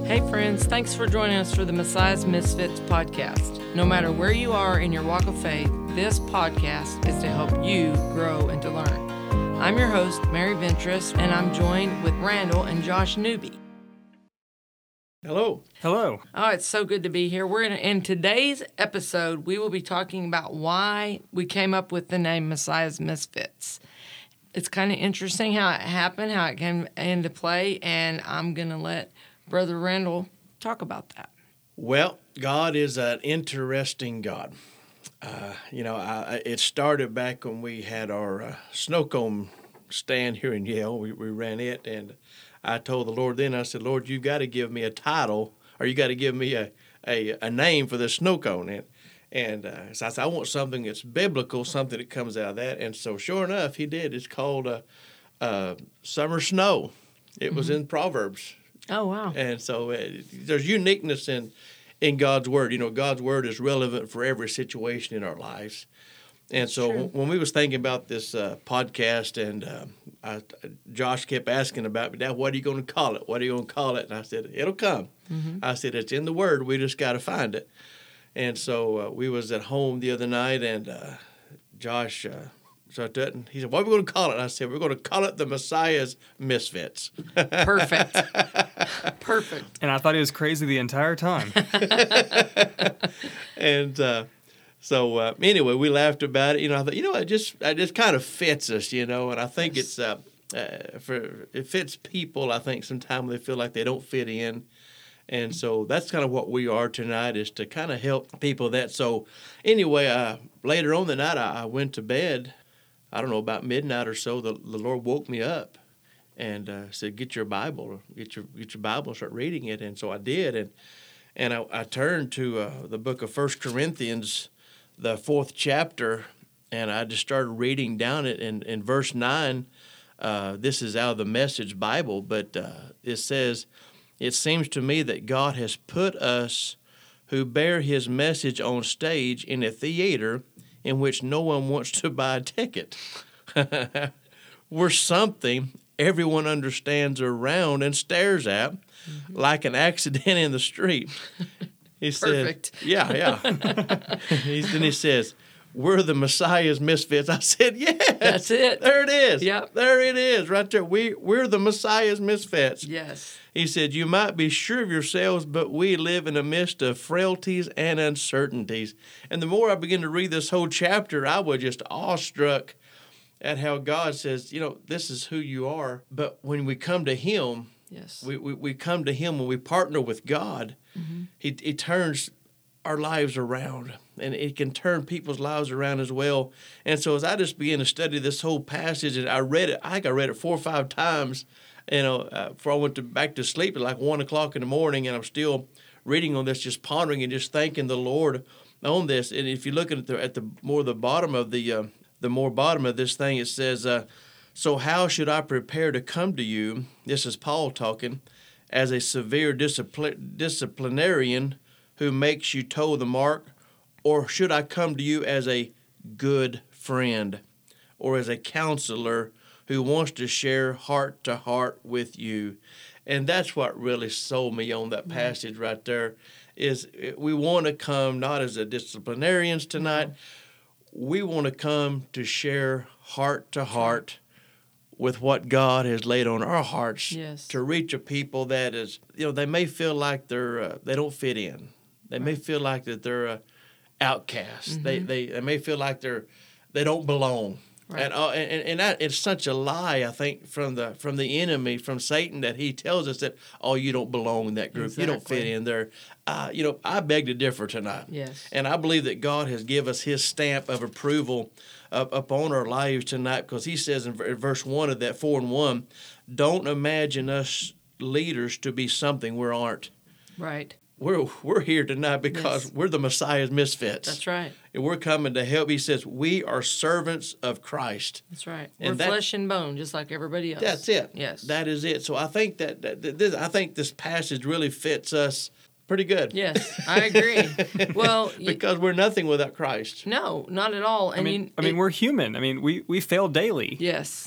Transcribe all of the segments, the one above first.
Hey friends, thanks for joining us for the Messiah's Misfits podcast. No matter where you are in your walk of faith, this podcast is to help you grow and to learn. I'm your host, Mary Ventress, and I'm joined with Randall and Josh Newby. Hello. Hello. Oh, it's so good to be here. In today's episode, we will be talking about why we came up with the name Messiah's Misfits. It's kind of interesting how it happened, how it came into play, and I'm going to let Brother Randall talk about that. Well, God is an interesting God. It started back when we had our snow cone stand here in Yale. We ran it, and I told the Lord then, I said, Lord, you got to give me a title, or you got to give me a name for the snow cone. And so I said, I want something that's biblical, something that comes out of that. And so sure enough, he did. It's called Summer Snow. It was in Proverbs. Oh, wow. And so there's uniqueness in God's Word. You know, God's Word is relevant for every situation in our lives. And so when we was thinking about this podcast, and Josh kept asking about me, Dad, what are you going to call it? What are you going to call it? And I said, it'll come. Mm-hmm. I said, it's in the Word. We just got to find it. And so we was at home the other night, and Josh started it, and he said, what are we going to call it? And I said, we're going to call it the Messiah's Misfits. Perfect. And I thought he was crazy the entire time. And so anyway, we laughed about it. You know, I thought, it just kind of fits us, and I think it's it fits people. I think sometimes they feel like they don't fit in. And so that's kind of what we are tonight, is to kind of help people that. So anyway, later on the night, I went to bed. I don't know, about midnight or so, the Lord woke me up and said, get your Bible, get your Bible and start reading it. And so I did. And I turned to the book of 1 Corinthians, the 4th chapter, and I just started reading down it. In verse 9, this is out of the Message Bible, but it says, it seems to me that God has put us who bear his message on stage in a theater in which no one wants to buy a ticket. We're something everyone understands around and stares at, like an accident in the street. He Perfect. Said, yeah. Then he says, we're the Messiah's Misfits. I said, yes. That's it. There it is. Yep. There it is, right there. We're the Messiah's Misfits. Yes. He said, you might be sure of yourselves, but we live in the midst of frailties and uncertainties. And the more I began to read this whole chapter, I was just awestruck at how God says, this is who you are. But when we come to him, yes, we come to him when we partner with God, he turns our lives around, and it can turn people's lives around as well. And so as I just began to study this whole passage, and I read it, I think I read it 4 or 5 times, before I went back to sleep at like 1 o'clock in the morning, and I'm still reading on this, just pondering and just thanking the Lord on this. And if you look at the bottom of this thing, it says, so how should I prepare to come to you? This is Paul talking, as a severe disciplinarian who makes you toe the mark, or should I come to you as a good friend, or as a counselor who wants to share heart to heart with you? And that's what really sold me on that passage right there, is we want to come not as a disciplinarians tonight. We want to come to share heart to heart with what God has laid on our hearts, to reach a people that is, they may feel like they don't fit in. They may feel like that they're outcasts. They may feel like they don't belong. Right. And that it's such a lie, I think, from the enemy, from Satan, that he tells us that, you don't belong in that group. Exactly. You don't fit in there. I beg to differ tonight. Yes. And I believe that God has given us his stamp of approval upon our lives tonight, because he says in verse 1 of that 4:1, don't imagine us leaders to be something we aren't. Right. We're here tonight because we're the Messiah's Misfits. That's right. And we're coming to help. He says, we are servants of Christ. That's right. We're flesh and bone, just like everybody else. That's it. Yes. That is it. So I think this passage really fits us pretty good. Yes, I agree. Well, because we're nothing without Christ. No, not at all. And I mean, we're human. I mean, we fail daily. Yes.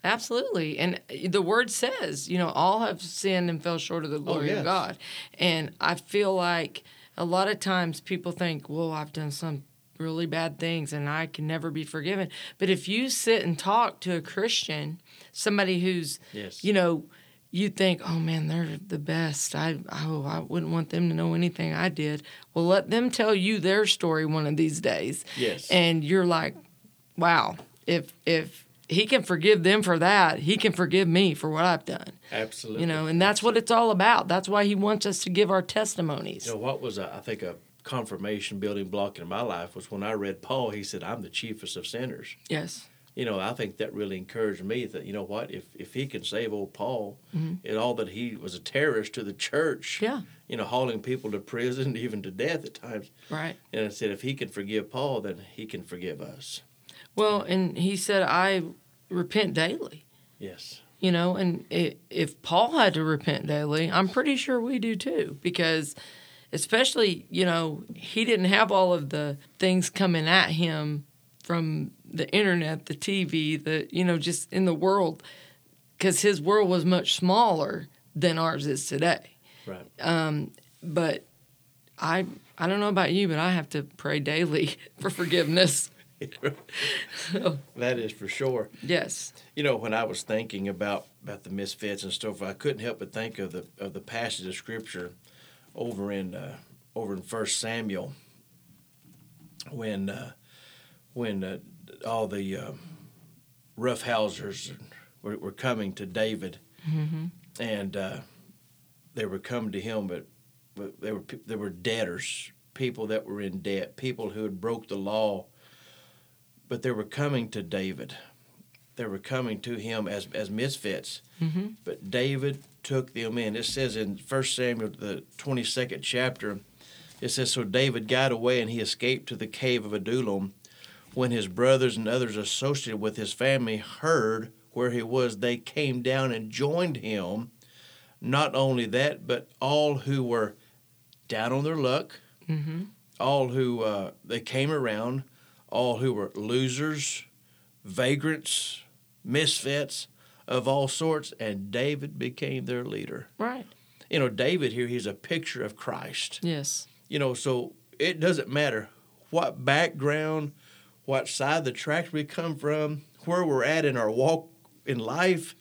Absolutely. And the word says, all have sinned and fell short of the glory yes. of God. And I feel like a lot of times people think, well, I've done some really bad things and I can never be forgiven. But if you sit and talk to a Christian, somebody who's, Yes. you think, oh man, they're the best. I wouldn't want them to know anything I did. Well, let them tell you their story one of these days. Yes. And you're like, wow, if he can forgive them for that, he can forgive me for what I've done. Absolutely. And that's what it's all about. That's why he wants us to give our testimonies. What was, I think, a confirmation building block in my life was when I read Paul, he said, I'm the chiefest of sinners. Yes. I think that really encouraged me that, if he can save old Paul and all that he was a terrorist to the church, Yeah. Hauling people to prison, even to death at times. Right. And I said, if he can forgive Paul, then he can forgive us. Well, and he said, I repent daily. Yes. And if Paul had to repent daily, I'm pretty sure we do too, because especially, he didn't have all of the things coming at him from the internet, the TV, just in the world, because his world was much smaller than ours is today. Right. But I don't know about you, but I have to pray daily for forgiveness. That is for sure. Yes. When I was thinking about the misfits and stuff, I couldn't help but think of the passage of scripture over in 1 Samuel when all the roughhousers were coming to David, and they were coming to him, but they were debtors, people that were in debt, people who had broke the law. But they were coming to David. They were coming to him as misfits. Mm-hmm. But David took them in. It says in 1 Samuel, the 22nd chapter, it says, so David got away and he escaped to the cave of Adullam. When his brothers and others associated with his family heard where he was, they came down and joined him. Not only that, but all who were down on their luck, all who they came around, all who were losers, vagrants, misfits of all sorts, and David became their leader. Right. David here, he's a picture of Christ. Yes. So it doesn't matter what background, what side of the tracks we come from, where we're at in our walk in life,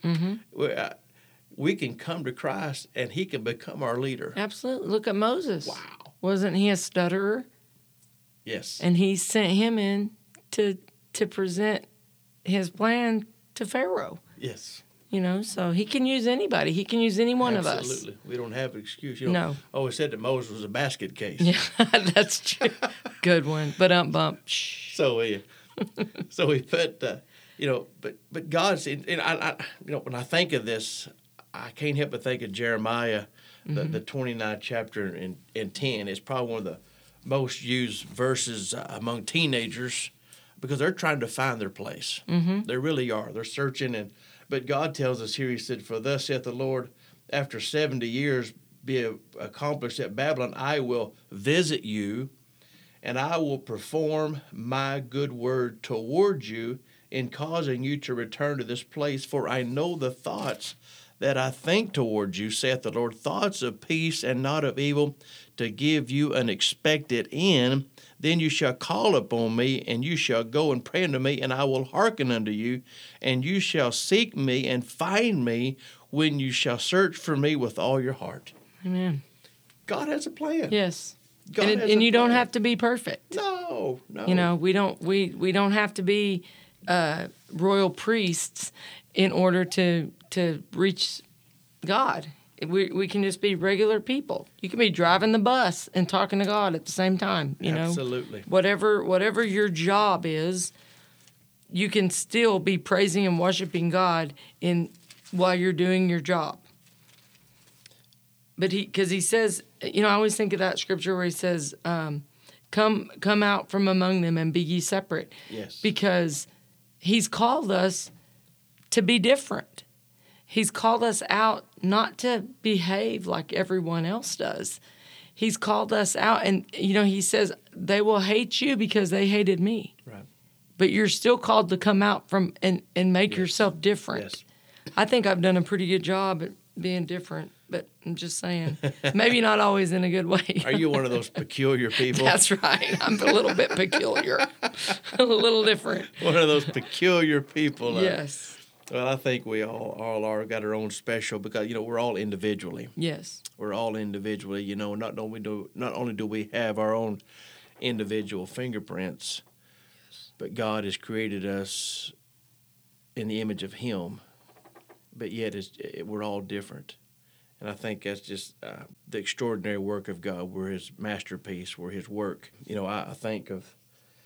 we can come to Christ and he can become our leader. Absolutely. Look at Moses. Wow. Wasn't he a stutterer? Yes. And he sent him in to present his plan to Pharaoh. Yes. So he can use anybody. He can use any one of us. Absolutely. We don't have an excuse. No. Always said that Moses was a basket case. Yeah, that's true. Good one. But bump. Shh. So we put, but God's, when I think of this, I can't help but think of Jeremiah, the 29th chapter and 10. It's probably one of the most used verses among teenagers because they're trying to find their place. They really are. They're searching. But God tells us here, he said, for thus saith the Lord, after 70 years be accomplished at Babylon, I will visit you, and I will perform my good word toward you in causing you to return to this place. For I know the thoughts that I think toward you, saith the Lord, thoughts of peace and not of evil, to give you an expected end. Then you shall call upon me, and you shall go and pray unto me, and I will hearken unto you. And you shall seek me and find me when you shall search for me with all your heart. Amen. God has a plan. Yes. God has and a you don't plan. have to be perfect. No. We don't have to be royal priests in order to reach God. We can just be regular people. You can be driving the bus and talking to God at the same time. Absolutely. Whatever your job is, you can still be praising and worshiping God while you're doing your job. But because he says, I always think of that scripture where he says, "Come out from among them and be ye separate." Yes. Because he's called us to be different. He's called us out not to behave like everyone else does. He's called us out, and he says they will hate you because they hated me. Right. but you're still called to come out from and make Yes. yourself different. Yes. I think I've done a pretty good job at being different, but I'm just saying, maybe not always in a good way. Are you one of those peculiar people? That's right. I'm a little bit peculiar, a little different. One of those peculiar people. Yes. Well, I think we all are got our own special because we're all individually. Yes. We're all individually. Not only do we have our own individual fingerprints, but God has created us in the image of Him. But yet we're all different. And I think that's just the extraordinary work of God. We're His masterpiece. We're His work. I think of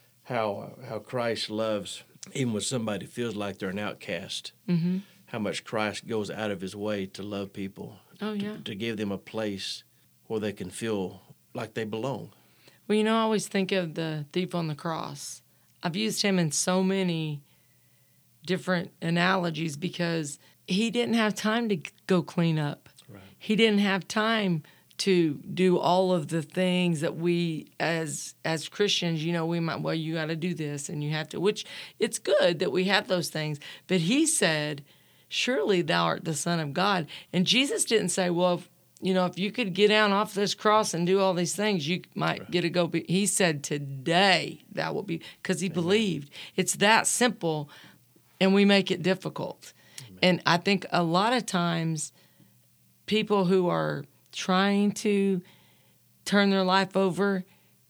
how Christ loves, even when somebody feels like they're an outcast, Mm-hmm. how much Christ goes out of His way to love people, Oh, yeah. to give them a place where they can feel like they belong. Well, I always think of the thief on the cross. I've used him in so many different analogies because he didn't have time to go clean up. Right. He didn't have time to do all of the things that we as Christians, we might, well, you got to do this and you have to, which it's good that we have those things. But he said, surely thou art the Son of God. And Jesus didn't say, well, if you could get down off this cross and do all these things, you might get to go. He said, today thou will be, because he believed. It's that simple, and we make it difficult. Amen. And I think a lot of times people who are trying to turn their life over,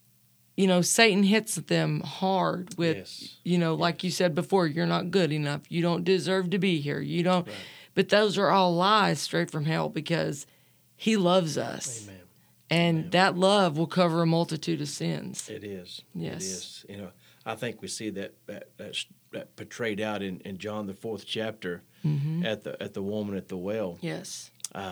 Satan hits them hard with, like you said before, you're not good enough. You don't deserve to be here. You don't. Right. But those are all lies straight from hell because he loves us. Amen. And Amen. that love will cover a multitude of sins. It is. Yes. It is. I think we see that portrayed out in John the 4th chapter Mm-hmm. at the woman at the well. Yes.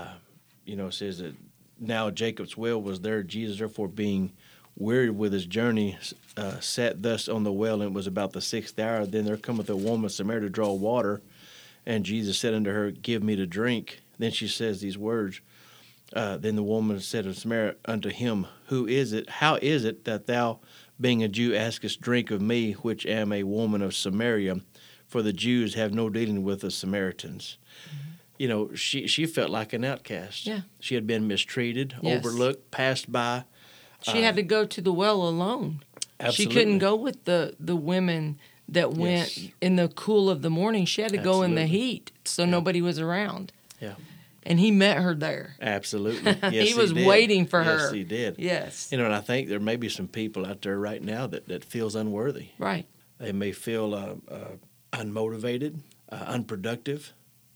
It says that now Jacob's well was there. Jesus, therefore, being wearied with his journey, sat thus on the well, and it was about the 6th hour. Then there cometh a woman of Samaria to draw water, and Jesus said unto her, give me to drink. Then she says these words. Then the woman said of Samaria unto him, How is it that thou, being a Jew, askest drink of me, which am a woman of Samaria? For the Jews have no dealing with the Samaritans. Mm-hmm. She felt like an outcast. Yeah. She had been mistreated, overlooked, passed by. She had to go to the well alone. Absolutely. She couldn't go with the women that went in the cool of the morning. She had to go in the heat, so nobody was around. Yeah. And he met her there. Absolutely. Yes, he was did. waiting for her. Yes, he did. Yes. And I think there may be some people out there right now that feels unworthy. Right. They may feel unmotivated, unproductive.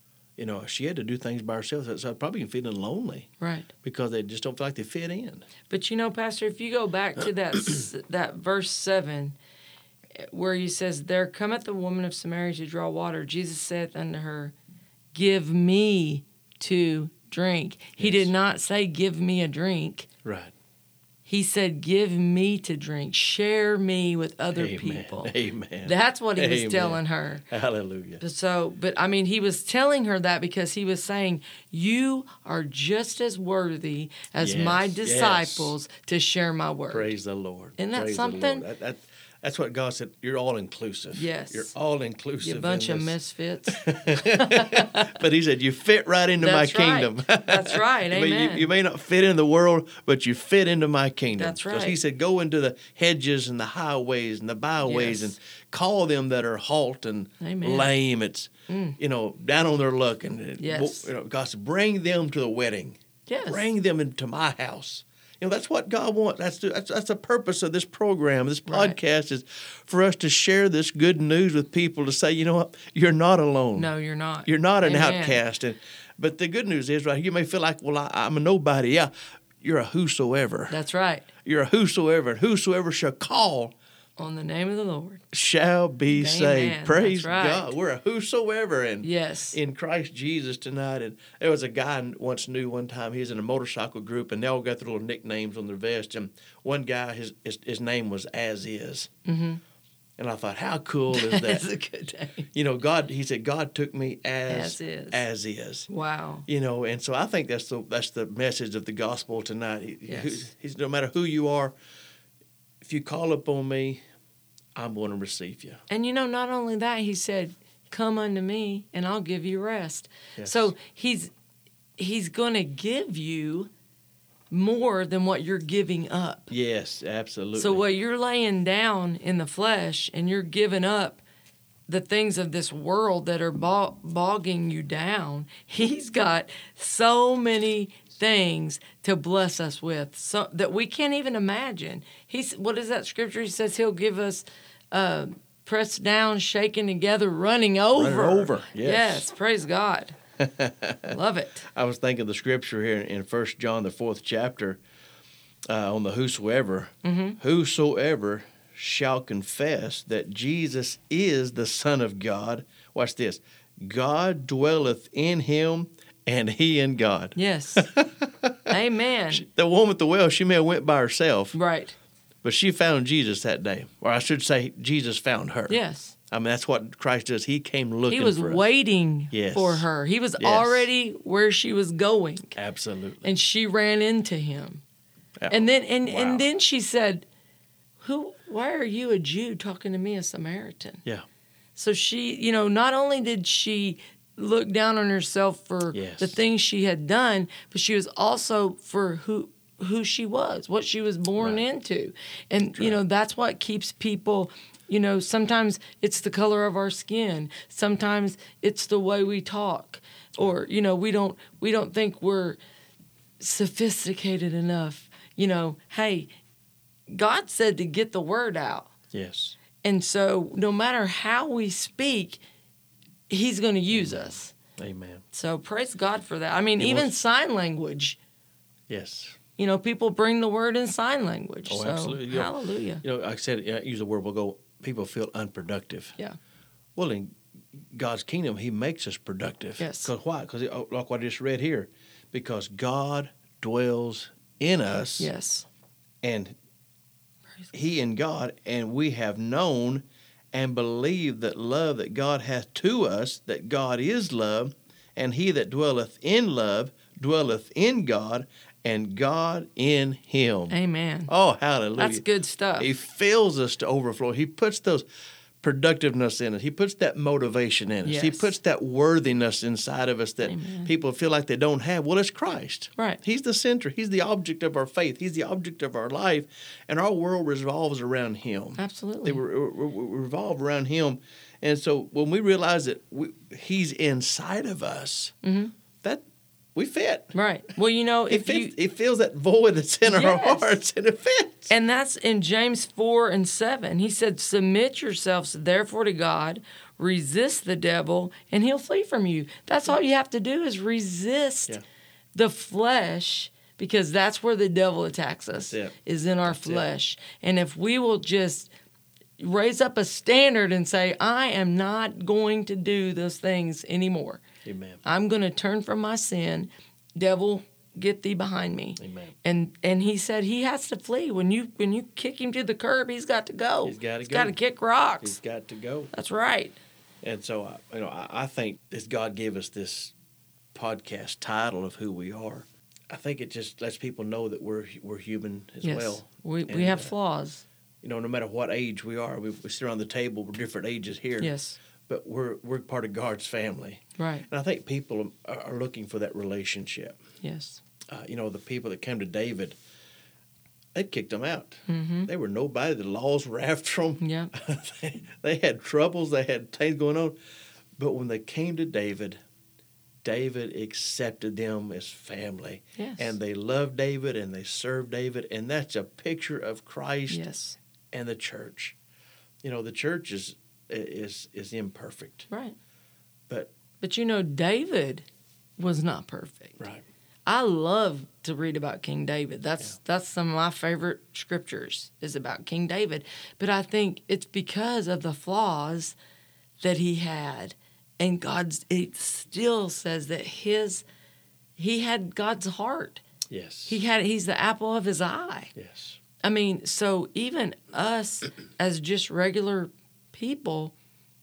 She had to do things by herself, so probably feeling lonely. Right. Because they just don't feel like they fit in. But Pastor, if you go back to that verse 7, where he says, there cometh the woman of Samaria to draw water, Jesus saith unto her, give me to drink. He did not say, give me a drink. Right. He said, give me to drink. Share me with other people. Amen. That's what he was telling her. Hallelujah. He was telling her that because he was saying, you are just as worthy as my disciples to share my word. Praise the Lord. Isn't that something? That's what God said. You're all inclusive. Yes. You're all inclusive. You bunch of misfits. But he said, you fit right into my kingdom. That's right. Amen. You may not fit in the world, but you fit into my kingdom. That's right. Because he said, go into the hedges and the highways and the byways and call them that are halt and lame. It's, down on their luck. And, God said, bring them to the wedding. Yes. Bring them into my house. That's what God wants. That's the purpose of this program, this podcast, is for us to share this good news with people, to say, you know what, you're not alone. No, you're not. You're not an outcast. But the good news is, right, you may feel like, well, I'm a nobody. Yeah, you're a whosoever. That's right. You're a whosoever, and whosoever shall call on the name of the Lord shall be saved. Praise God. We're a whosoever in Christ Jesus tonight. And there was a guy I once knew one time. He was in a motorcycle group, and they all got their little nicknames on their vest. And one guy, his name was As Is. Mm-hmm. And I thought, how cool is that? That's a good name. He said, God took me as is. Wow. And so I think that's the message of the gospel tonight. Yes. He's no matter who you are, if you call upon me, I'm going to receive you. And not only that, he said, come unto me and I'll give you rest. Yes. So he's going to give you more than what you're giving up. Yes, absolutely. So what you're laying down in the flesh and you're giving up the things of this world that are bogging you down, he's got so many things to bless us with, so that we can't even imagine. What is that scripture? He says he'll give us pressed down, shaken together, running over. Running over, yes. Praise God. Love it. I was thinking the scripture here in 1 John, the 4th chapter, on the whosoever. Mm-hmm. Whosoever shall confess that Jesus is the Son of God. Watch this. God dwelleth in him, and he in God. Yes. Amen. The woman at the well, she may have went by herself, Right. but she found Jesus that day. Or I should say, Jesus found her. Yes. I mean, that's what Christ does. He came looking He was for us. waiting Yes. for her. He was Yes. already where she was going. Absolutely. And she ran into him. Yeah. And then Wow. and then she said, why are you a Jew talking to me, a Samaritan? Yeah. So she, not only did she look down on herself for Yes. the things she had done, but she was also for who she was, what she was born Right. into. And, right. that's what keeps people, sometimes it's the color of our skin. Sometimes it's the way we talk. Or, we don't think we're sophisticated enough. Hey, God said to get the word out. Yes. And so no matter how we speak, he's going to use us. Amen. So praise God for that. I mean, even sign language, Yes. people bring the word in sign language. Oh, so, absolutely. Hallelujah. Like I said, I use the word, we'll go, people feel unproductive. Yeah. Well, in God's kingdom, he makes us productive. Yes. Because why? Because like what I just read here, because God dwells in us. Yes. And he and God, and we have known and believed that love that God hath to us, that God is love, and he that dwelleth in love dwelleth in God, and God in him. Amen. Oh, hallelujah. That's good stuff. He fills us to overflow. He puts those productiveness in us. He puts that motivation in us. Yes. He puts that worthiness inside of us that Amen. people feel like they don't have. Well, it's Christ. Right. He's the center. He's the object of our faith. He's the object of our life. And our world revolves around him. Absolutely. They revolve around him. And so when we realize that he's inside of us, that we fit. Right. Well, It fills that void that's in our Yes. hearts, and it fits. And that's in James 4:7. He said, submit yourselves therefore to God, resist the devil, and he'll flee from you. That's all you have to do is resist the flesh, because that's where the devil attacks us, That's it. is in our That's it. flesh. And if we will just raise up a standard and say, I am not going to do those things anymore. Amen. I'm going to turn from my sin. Devil, get thee behind me. Amen. And he said he has to flee. When you kick him to the curb, he's got to go. He's got to go. Got to kick rocks. He's got to go. That's right. And so, I think that God gave us this podcast title of who we are. I think it just lets people know that we're human as Yes. well. We And, have flaws. No matter what age we are, we sit around the table. We're different ages here. Yes. But we're part of God's family. Right. And I think people are looking for that relationship. Yes. The people that came to David, they kicked him out. Mm-hmm. They were nobody. The laws were after them. Yeah. They had troubles. They had things going on. But when they came to David, David accepted them as family. Yes. And they loved David and they served David. And that's a picture of Christ Yes. and the church. The church is imperfect. Right. But David was not perfect. right. I love to read about King David. That's some of my favorite scriptures is about King David. But I think it's because of the flaws that he had, and it still says that he had God's heart. Yes. He's the apple of his eye. Yes. I mean, so even us as just regular people,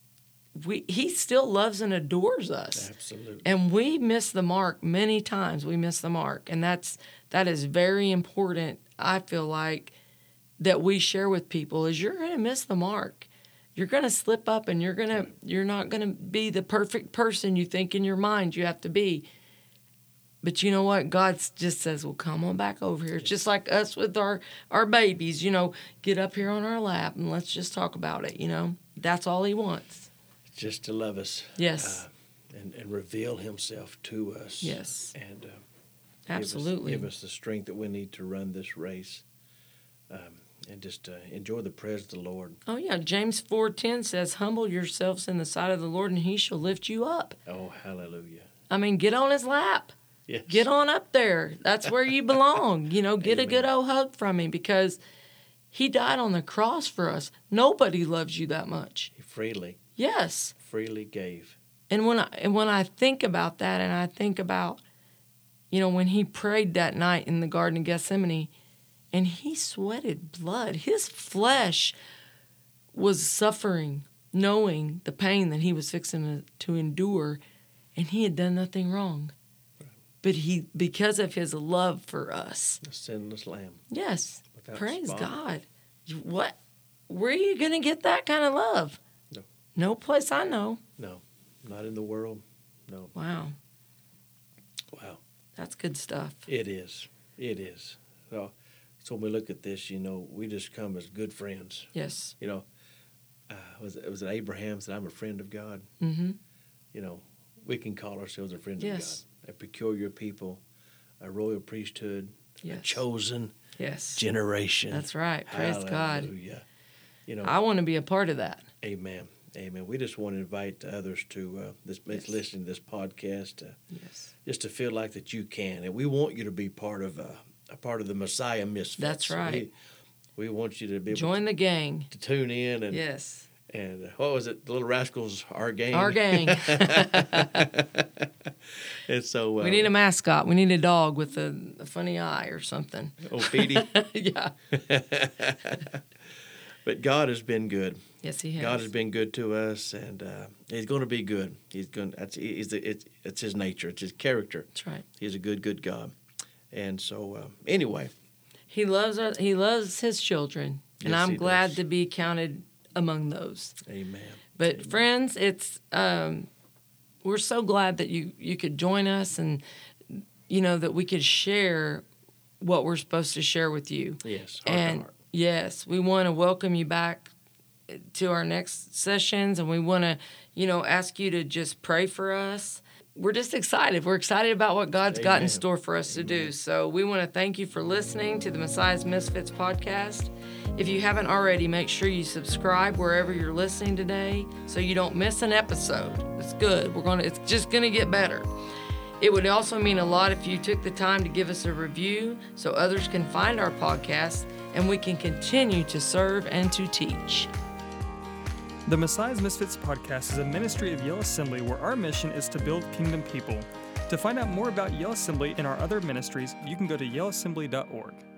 he still loves and adores us. Absolutely. And we miss the mark many times. We miss the mark. And that is very important, I feel like, that we share with people, is you're going to miss the mark. You're going to slip up, and you're not going to be the perfect person you think in your mind you have to be. But you know what? God just says, well, come on back over here. It's just like us with our babies, get up here on our lap and let's just talk about it, That's all he wants. Just to love us. Yes. And reveal himself to us. Yes. And absolutely give us the strength that we need to run this race. And just enjoy the presence of the Lord. Oh, yeah. James 4:10 says, humble yourselves in the sight of the Lord, and he shall lift you up. Oh, hallelujah. I mean, get on his lap. Yes. Get on up there. That's where you belong. Get Amen. a good old hug from him, because he died on the cross for us. Nobody loves you that much. He freely gave. And when I think about that, and I think about, when he prayed that night in the Garden of Gethsemane, and he sweated blood. His flesh was suffering, knowing the pain that he was fixing to endure, and he had done nothing wrong. But because of his love for us. The sinless lamb. Yes. Praise spot. God. What? Where are you going to get that kind of love? No. No place I know. No. Not in the world. No. Wow. That's good stuff. It is. So when we look at this, we just come as good friends. Yes. It was Abraham said, I'm a friend of God. Mm-hmm. We can call ourselves a friend of Yes. God. A peculiar people, a royal priesthood, a Yes. chosen Yes. generation. That's right. Praise God. Hallelujah. I want to be a part of that. Amen. Amen. We just want to invite others to listening to this podcast, Yes. just to feel like that you can, and we want you to be part of the Messiah Misfits. That's right. We want you to be able Join the gang. to tune in and Yes. And what was it? The Little Rascals, our gang. Our gang. And so we need a mascot. We need a dog with a funny eye or something. Oh, Petey. Yeah. But God has been good. Yes, he has. God has been good to us, and He's going to be good. It's His nature. It's His character. That's right. He's a good God. And so, anyway. He loves us. He loves His children, and Yes, I'm He glad does. to be counted among those. Amen. But friends, it's we're so glad that you could join us, and that we could share what we're supposed to share with you. Yes, heart And to heart. yes, we want to welcome you back to our next sessions, and we want to, ask you to just pray for us. We're just excited. We're excited about what God's got in Amen. store for us to do. So we want to thank you for listening to the Messiah's Misfits podcast. If you haven't already, make sure you subscribe wherever you're listening today so you don't miss an episode. It's good. It's just gonna get better. It would also mean a lot if you took the time to give us a review so others can find our podcast and we can continue to serve and to teach. The Messiah's Misfits podcast is a ministry of Yale Assembly where our mission is to build kingdom people. To find out more about Yale Assembly and our other ministries, you can go to yaleassembly.org.